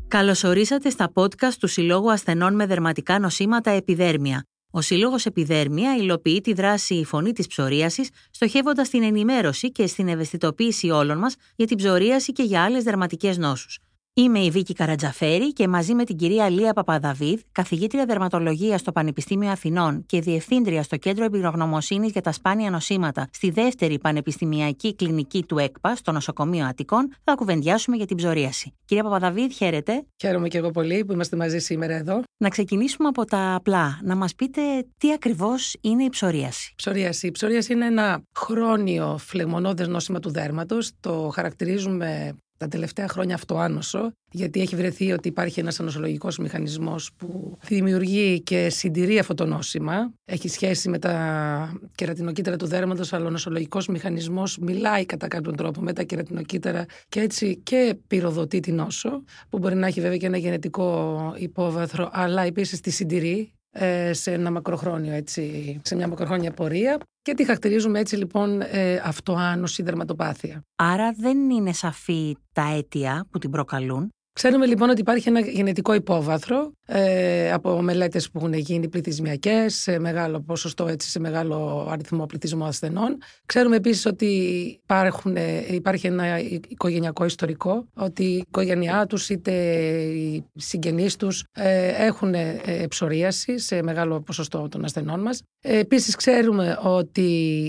Καλωσορίσατε στα podcast του Συλλόγου Ασθενών με Δερματικά Νοσήματα Επιδέρμια. Ο Σύλλογος Επιδέρμια υλοποιεί τη δράση «Η Φωνή της Ψωρίασης», στοχεύοντας την ενημέρωση και στην ευαισθητοποίηση όλων μας για την ψωρίαση και για άλλες δερματικές νόσους. Είμαι η Βίκη Καρατζαφέρη και μαζί με την κυρία Λία Παπαδαβίδ, καθηγήτρια δερματολογίας στο Πανεπιστήμιο Αθηνών και διευθύντρια στο Κέντρο Εμπειρογνωμοσύνης για τα Σπάνια Νοσήματα στη δεύτερη πανεπιστημιακή κλινική του ΕΚΠΑ, στο Νοσοκομείο Αττικών, θα κουβεντιάσουμε για την ψωρίαση. Κυρία Παπαδαβίδ, χαίρετε. Χαίρομαι και εγώ πολύ που είμαστε μαζί σήμερα εδώ. Να ξεκινήσουμε από τα απλά. Να μας πείτε τι ακριβώς είναι η ψωρίαση. Η ψωρίαση είναι ένα χρόνιο φλεγμονώδες νόσημα του δέρματος. Το χαρακτηρίζουμε τα τελευταία χρόνια αυτοάνωσο, γιατί έχει βρεθεί ότι υπάρχει ένας ανοσολογικός μηχανισμός που δημιουργεί και συντηρεί αυτό το νόσημα. Έχει σχέση με τα κερατινοκύτταρα του δέρματος, αλλά ο νοσολογικός μηχανισμός μιλάει κατά κάποιον τρόπο με τα κερατινοκύτταρα και έτσι και πυροδοτεί την νόσο, που μπορεί να έχει βέβαια και ένα γενετικό υπόβαθρο, αλλά επίσης τη συντηρεί σε ένα μακροχρόνιο, έτσι, σε μια μακροχρόνια πορεία, και τη χαρακτηρίζουμε έτσι λοιπόν αυτοάνωση δερματοπάθεια. Άρα δεν είναι σαφή τα αίτια που την προκαλούν. Ξέρουμε λοιπόν ότι υπάρχει ένα γενετικό υπόβαθρο από μελέτες που έχουν γίνει πληθυσμιακές, σε μεγάλο ποσοστό, έτσι, σε μεγάλο αριθμό πληθυσμό ασθενών. Ξέρουμε επίσης ότι υπάρχει ένα οικογενειακό ιστορικό, ότι η οικογένειά τους είτε οι συγγενείς τους έχουν ψωρίαση σε μεγάλο ποσοστό των ασθενών μας. Επίσης ξέρουμε ότι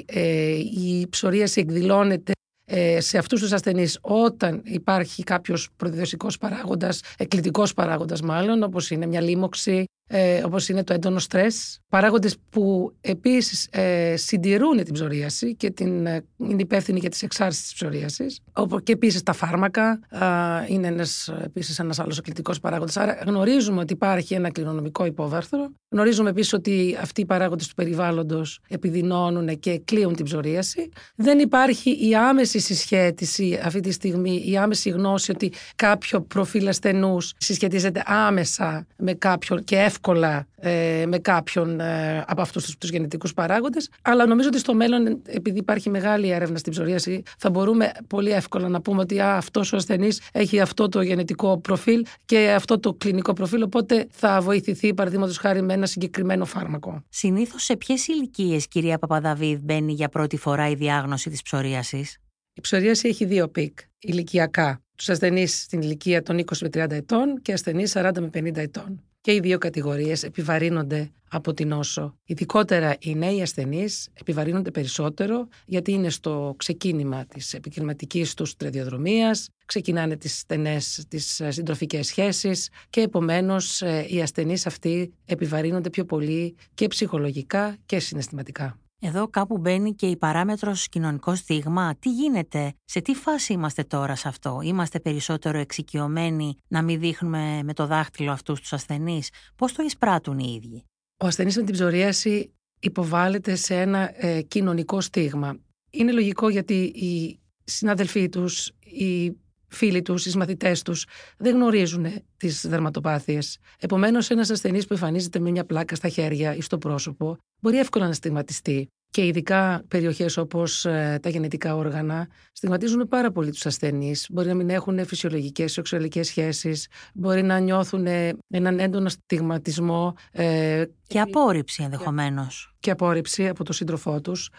η ψωρίαση εκδηλώνεται σε αυτούς τους ασθενείς όταν υπάρχει κάποιος προδιδοσικός παράγοντας, εκκλητικός παράγοντας μάλλον, όπως είναι μια λίμωξη, όπως είναι το έντονο στρες. Παράγοντες που επίσης συντηρούν την ψωρίαση και είναι υπεύθυνοι για τις εξάρσεις της ψωρίασης. Και επίσης τα φάρμακα είναι επίσης ένας άλλος εκκλητικός παράγοντας. Άρα γνωρίζουμε ότι υπάρχει ένα κληρονομικό υπόβαθρο. Γνωρίζουμε επίσης ότι αυτοί οι παράγοντες του περιβάλλοντος επιδεινώνουν και κλείουν την ψωρίαση. Δεν υπάρχει η άμεση συσχέτιση αυτή τη στιγμή, η άμεση γνώση ότι κάποιο προφίλ ασθενούς συσχετίζεται άμεσα με κάποιον και εύκολα με κάποιον από αυτούς τους γενετικούς παράγοντες. Αλλά νομίζω ότι στο μέλλον, επειδή υπάρχει μεγάλη έρευνα στην ψωρίαση, θα μπορούμε πολύ εύκολα να πούμε ότι αυτός ο ασθενής έχει αυτό το γενετικό προφίλ και αυτό το κλινικό προφίλ, οπότε θα βοηθηθεί παραδείγματος χάρη με ένα συγκεκριμένο φάρμακο. Συνήθως σε ποιες ηλικίες, κυρία Παπαδαβίδ, μπαίνει για πρώτη φορά η διάγνωση της ψωρίασης? Η ψωρίαση έχει δύο πικ ηλικιακά. Τους ασθενείς στην ηλικία των 20 με 30 ετών και ασθενείς 40 με 50 ετών. Και οι δύο κατηγορίες επιβαρύνονται από την νόσο. Ειδικότερα οι νέοι ασθενείς επιβαρύνονται περισσότερο, γιατί είναι στο ξεκίνημα της επαγγελματικής τους σταδιοδρομίας, ξεκινάνε τις στενές, τις συντροφικές σχέσεις και επομένως οι ασθενείς αυτοί επιβαρύνονται πιο πολύ και ψυχολογικά και συναισθηματικά. Εδώ κάπου μπαίνει και η παράμετρος κοινωνικό στίγμα. Τι γίνεται, σε τι φάση είμαστε τώρα σε αυτό? Είμαστε περισσότερο εξοικειωμένοι να μην δείχνουμε με το δάχτυλο αυτούς τους ασθενείς? Πώς το εισπράττουν οι ίδιοι? Ο ασθενής με την ψωρίαση υποβάλλεται σε ένα κοινωνικό στίγμα. Είναι λογικό, γιατί οι συνάδελφοί τους, οι φίλοι τους, οι μαθητές τους δεν γνωρίζουν τις δερματοπάθειες. Επομένως, ένας ασθενής που εμφανίζεται με μια πλάκα στα χέρια ή στο πρόσωπο μπορεί εύκολα να στιγματιστεί. Και ειδικά περιοχές όπως τα γενετικά όργανα στιγματίζουν πάρα πολύ τους ασθενείς. Μπορεί να μην έχουν φυσιολογικές σεξουαλικές σχέσεις, μπορεί να νιώθουν έναν έντονο στιγματισμό. Και απόρριψη ενδεχομένως. Και απόρριψη από τον σύντροφό τους.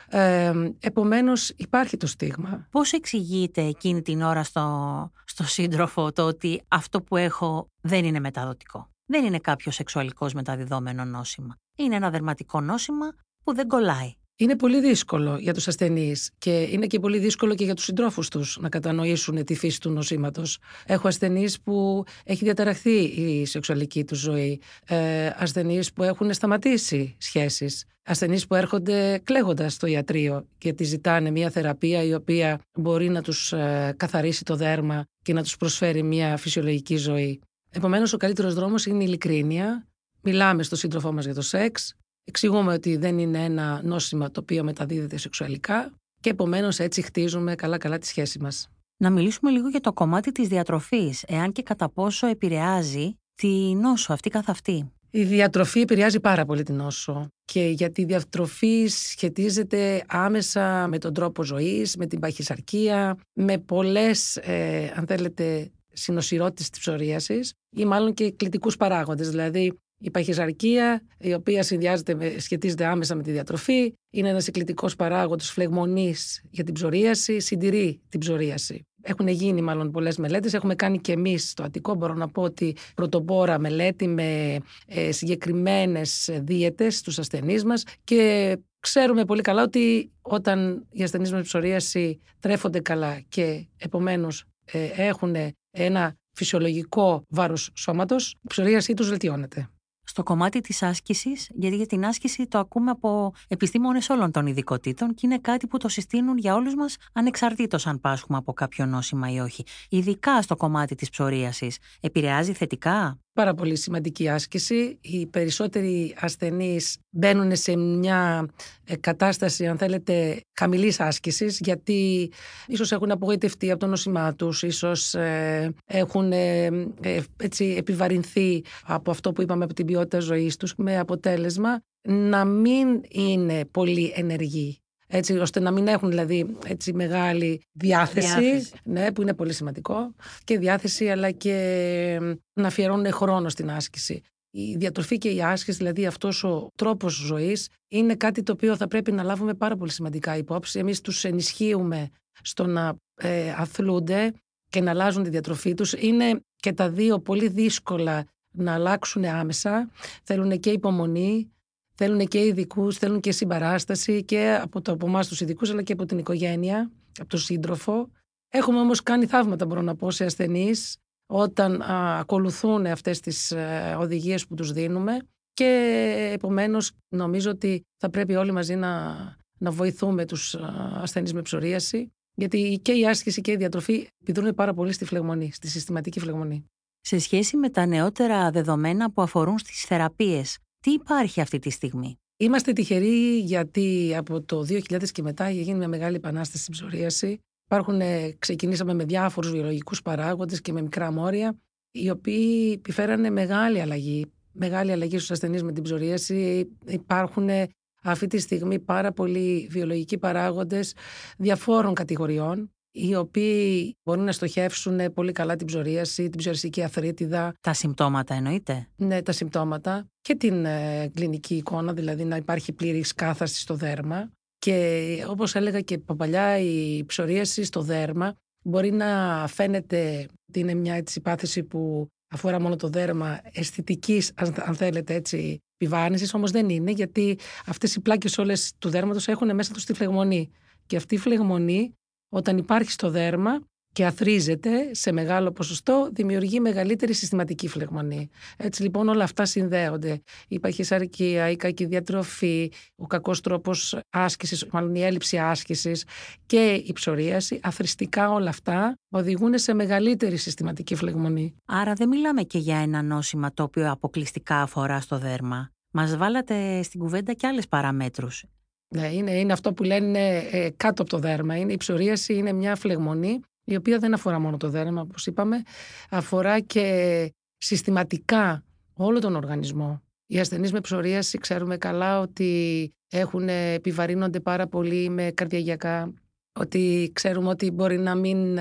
Επομένως υπάρχει το στίγμα. Πώς εξηγείται εκείνη την ώρα στο σύντροφο το ότι αυτό που έχω δεν είναι μεταδοτικό? Δεν είναι κάποιο σεξουαλικός μεταδιδόμενο νόσημα. Είναι ένα δερματικό νόσημα που δεν κολλάει. Είναι πολύ δύσκολο για τους ασθενείς και είναι και πολύ δύσκολο και για τους συντρόφους τους να κατανοήσουν τη φύση του νοσήματος. Έχω ασθενείς που έχει διαταραχθεί η σεξουαλική τους ζωή, ασθενείς που έχουν σταματήσει σχέσεις, ασθενείς που έρχονται κλαίγοντας στο ιατρείο και τη ζητάνε μια θεραπεία η οποία μπορεί να τους καθαρίσει το δέρμα και να τους προσφέρει μια φυσιολογική ζωή. Επομένως, ο καλύτερος δρόμος είναι η ειλικρίνεια. Μιλάμε στον σύντροφό μας για το σεξ. Εξηγούμε ότι δεν είναι ένα νόσημα το οποίο μεταδίδεται σεξουαλικά και επομένως έτσι χτίζουμε καλά-καλά τη σχέση μας. Να μιλήσουμε λίγο για το κομμάτι της διατροφής, εάν και κατά πόσο επηρεάζει τη νόσο αυτή καθ' αυτή. Η διατροφή επηρεάζει πάρα πολύ την νόσο και γιατί η διατροφή σχετίζεται άμεσα με τον τρόπο ζωής, με την παχυσαρκία, με πολλές, αν θέλετε, συνοσηρότητες της ψωρίασης ή μάλλον και κλητικούς παράγοντες. Δηλαδή η παχυσαρκία, η οποία σχετίζεται άμεσα με τη διατροφή, είναι ένας εκλητικός παράγοντας φλεγμονής για την ψωρίαση, συντηρεί την ψωρίαση. Έχουν γίνει μάλλον πολλές μελέτες, έχουμε κάνει και εμείς στο Αττικό, μπορώ να πω ότι πρωτοπόρα μελέτη με συγκεκριμένες δίαιτες στους ασθενείς μας και ξέρουμε πολύ καλά ότι όταν οι ασθενείς με ψωρίαση τρέφονται καλά και επομένως έχουν ένα φυσιολογικό βάρος σώματος, η ψωρίασή τους βελτιώνεται. Στο κομμάτι της άσκησης, γιατί για την άσκηση το ακούμε από επιστήμονες όλων των ειδικοτήτων και είναι κάτι που το συστήνουν για όλους μας ανεξαρτήτως αν πάσχουμε από κάποιο νόσημα ή όχι. Ειδικά στο κομμάτι της ψωρίασης, επηρεάζει θετικά? Πάρα πολύ σημαντική άσκηση. Οι περισσότεροι ασθενείς μπαίνουν σε μια κατάσταση, αν θέλετε, χαμηλής άσκησης, γιατί ίσως έχουν απογοητευτεί από το νόσημά τους, ίσως έχουν έτσι επιβαρυνθεί από αυτό που είπαμε, από την ποιότητα ζωής τους, με αποτέλεσμα να μην είναι πολύ ενεργοί. Έτσι, ώστε να μην έχουν δηλαδή έτσι μεγάλη διάθεση. Ναι, που είναι πολύ σημαντικό, και διάθεση αλλά και να αφιερώνουν χρόνο στην άσκηση. Η διατροφή και η άσκηση, δηλαδή αυτός ο τρόπος ζωής, είναι κάτι το οποίο θα πρέπει να λάβουμε πάρα πολύ σημαντικά υπόψη. Εμείς τους ενισχύουμε στο να αθλούνται και να αλλάζουν τη διατροφή τους. Είναι και τα δύο πολύ δύσκολα να αλλάξουν άμεσα. Θέλουν και υπομονή, θέλουν και ειδικούς, θέλουν και συμπαράσταση και από εμάς τους ειδικούς, αλλά και από την οικογένεια, από τον σύντροφο. Έχουμε όμως κάνει θαύματα, μπορώ να πω, σε ασθενείς όταν ακολουθούν αυτές τις οδηγίες που τους δίνουμε και επομένως νομίζω ότι θα πρέπει όλοι μαζί να βοηθούμε τους ασθενείς με ψωρίαση, γιατί και η άσκηση και η διατροφή επιδρούν πάρα πολύ στη φλεγμονή, στη συστηματική φλεγμονή. Σε σχέση με τα νεότερα δεδομένα που αφορούν στις θεραπείες, τι υπάρχει αυτή τη στιγμή? Είμαστε τυχεροί γιατί από το 2000 και μετά έχει γίνει μια μεγάλη επανάσταση στην ψωρίαση. Ξεκινήσαμε με διάφορους βιολογικούς παράγοντες και με μικρά μόρια, οι οποίοι επιφέρανε μεγάλη αλλαγή στους ασθενείς με την ψωρίαση. Υπάρχουν αυτή τη στιγμή πάρα πολλοί βιολογικοί παράγοντες διαφόρων κατηγοριών, οι οποίοι μπορούν να στοχεύσουν πολύ καλά την ψωρίαση, την ψωριστική αθρίτιδα. Τα συμπτώματα εννοείται? Ναι, τα συμπτώματα και την κλινική εικόνα, δηλαδή να υπάρχει πλήρης κάθαρση στο δέρμα. Και όπως έλεγα και από παλιά, η ψωρίαση στο δέρμα μπορεί να φαίνεται ότι είναι μια έτσι πάθηση που αφορά μόνο το δέρμα, αισθητικής, αν θέλετε έτσι, επιβάρυνσης, όμως δεν είναι, γιατί αυτές οι πλάκες όλες του δέρματος έχουν μέσα τους τη φλεγμονή. Και αυτή η φλεγμονή, όταν υπάρχει στο δέρμα και αθρίζεται σε μεγάλο ποσοστό, δημιουργεί μεγαλύτερη συστηματική φλεγμονή. Έτσι λοιπόν όλα αυτά συνδέονται. Η παχυσαρκία, η κακή διατροφή, ο κακός τρόπος άσκησης, μάλλον η έλλειψη άσκησης και η ψωρίαση, αθρηστικά όλα αυτά οδηγούν σε μεγαλύτερη συστηματική φλεγμονή. Άρα δεν μιλάμε και για ένα νόσημα το οποίο αποκλειστικά αφορά στο δέρμα. Μας βάλατε στην κουβέντα και άλλες παραμέτρους. Ναι, είναι αυτό που λένε κάτω από το δέρμα. Η ψωρίαση είναι μια φλεγμονή η οποία δεν αφορά μόνο το δέρμα, όπως είπαμε, αφορά και συστηματικά όλο τον οργανισμό. Οι ασθενείς με ψωρίαση ξέρουμε καλά ότι επιβαρύνονται πάρα πολύ με καρδιαγιακά, ότι ξέρουμε ότι μπορεί να μην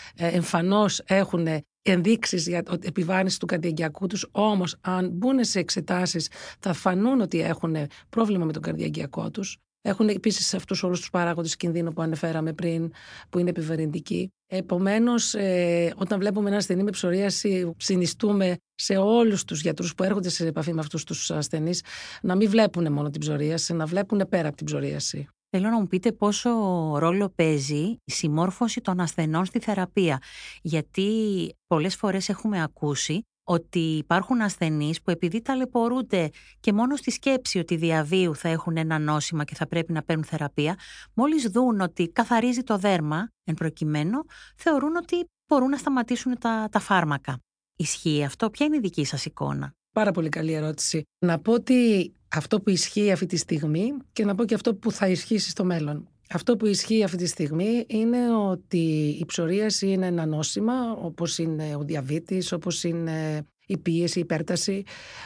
εμφανώς έχουν ενδείξεις για επιβάρυνση του καρδιαγιακού τους, όμως αν μπουν σε εξετάσεις θα φανούν ότι έχουν πρόβλημα με τον καρδιαγιακό τους. Έχουν επίσης αυτούς όλους τους παράγοντες κινδύνου που ανεφέραμε πριν, που είναι επιβαρυντικοί. Επομένως, όταν βλέπουμε ένα ασθενή με ψωρίαση, συνιστούμε σε όλους τους γιατρούς που έρχονται σε επαφή με αυτούς τους ασθενείς να μην βλέπουν μόνο την ψωρίαση, να βλέπουν πέρα από την ψωρίαση. Θέλω να μου πείτε πόσο ρόλο παίζει η συμμόρφωση των ασθενών στη θεραπεία. Γιατί πολλές φορές έχουμε ακούσει ότι υπάρχουν ασθενείς που επειδή ταλαιπωρούνται και μόνο στη σκέψη ότι διαβίου θα έχουν ένα νόσημα και θα πρέπει να παίρνουν θεραπεία, μόλις δουν ότι καθαρίζει το δέρμα, εν προκειμένου, θεωρούν ότι μπορούν να σταματήσουν τα φάρμακα. Ισχύει αυτό? Ποια είναι η δική σας εικόνα? Πάρα πολύ καλή ερώτηση. Να πω ότι αυτό που ισχύει αυτή τη στιγμή και να πω και αυτό που θα ισχύσει στο μέλλον. Αυτό που ισχύει αυτή τη στιγμή είναι ότι η ψωρίαση είναι ένα νόσημα, όπως είναι ο διαβήτης, όπως είναι η πίεση, η υπέρταση,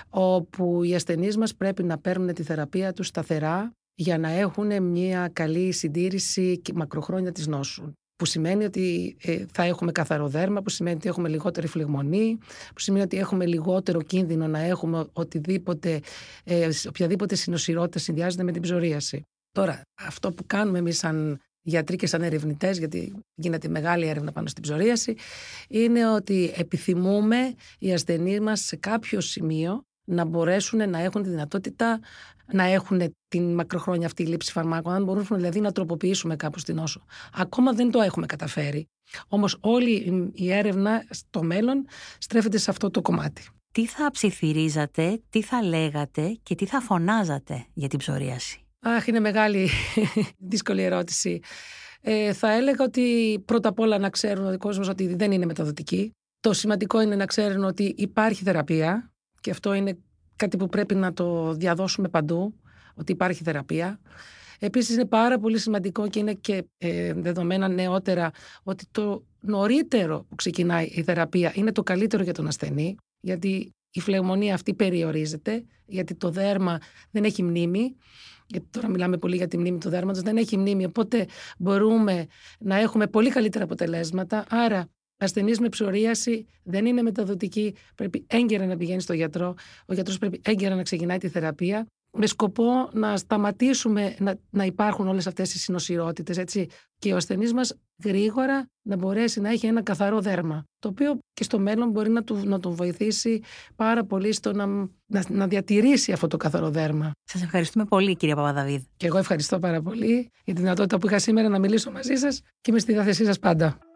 όπου οι ασθενείς μας πρέπει να παίρνουν τη θεραπεία τους σταθερά για να έχουν μια καλή συντήρηση και μακροχρόνια της νόσου. που σημαίνει ότι θα έχουμε καθαρό δέρμα, που σημαίνει ότι έχουμε λιγότερη φλεγμονή, που σημαίνει ότι έχουμε λιγότερο κίνδυνο να έχουμε οποιαδήποτε συνοσηρότητα συνδυάζεται με την ψωρίαση. Τώρα, αυτό που κάνουμε εμείς σαν γιατροί και σαν ερευνητές, γιατί γίνεται μεγάλη έρευνα πάνω στην ψωρίαση, είναι ότι επιθυμούμε οι ασθενείς μας σε κάποιο σημείο να μπορέσουν να έχουν τη δυνατότητα να έχουν την μακροχρόνια αυτή λήψη φαρμάκων, αν μπορούμε δηλαδή να τροποποιήσουμε κάπως την νόσο. Ακόμα δεν το έχουμε καταφέρει. Όμως όλη η έρευνα στο μέλλον στρέφεται σε αυτό το κομμάτι. Τι θα ψιθυρίζατε, τι θα λέγατε και τι θα φωνάζατε για την ψωρίαση? Είναι μεγάλη δύσκολη ερώτηση. Θα έλεγα ότι πρώτα απ' όλα να ξέρουν ο κόσμος ότι δεν είναι μεταδοτική. Το σημαντικό είναι να ξέρουν ότι υπάρχει θεραπεία και αυτό είναι κάτι που πρέπει να το διαδώσουμε παντού, ότι υπάρχει θεραπεία. Επίσης είναι πάρα πολύ σημαντικό και είναι και δεδομένα νεότερα ότι το νωρίτερο που ξεκινάει η θεραπεία είναι το καλύτερο για τον ασθενή, γιατί η φλεγμονία αυτή περιορίζεται, γιατί το δέρμα δεν έχει μνήμη. Γιατί τώρα μιλάμε πολύ για τη μνήμη του δέρματος, δεν έχει μνήμη, οπότε μπορούμε να έχουμε πολύ καλύτερα αποτελέσματα. Άρα, ασθενείς με ψωρίαση δεν είναι μεταδοτική, πρέπει έγκαιρα να πηγαίνει στο γιατρό, ο γιατρός πρέπει έγκαιρα να ξεκινάει τη θεραπεία, με σκοπό να σταματήσουμε να υπάρχουν όλες αυτές οι συνοσηρότητες, έτσι, και ο ασθενής μας γρήγορα να μπορέσει να έχει ένα καθαρό δέρμα, το οποίο και στο μέλλον μπορεί να τον βοηθήσει πάρα πολύ στο να διατηρήσει αυτό το καθαρό δέρμα. Σας ευχαριστούμε πολύ, κυρία Παπαδαβίδ. Και εγώ ευχαριστώ πάρα πολύ για τη δυνατότητα που είχα σήμερα να μιλήσω μαζί σας και είμαι στη διάθεσή σας πάντα.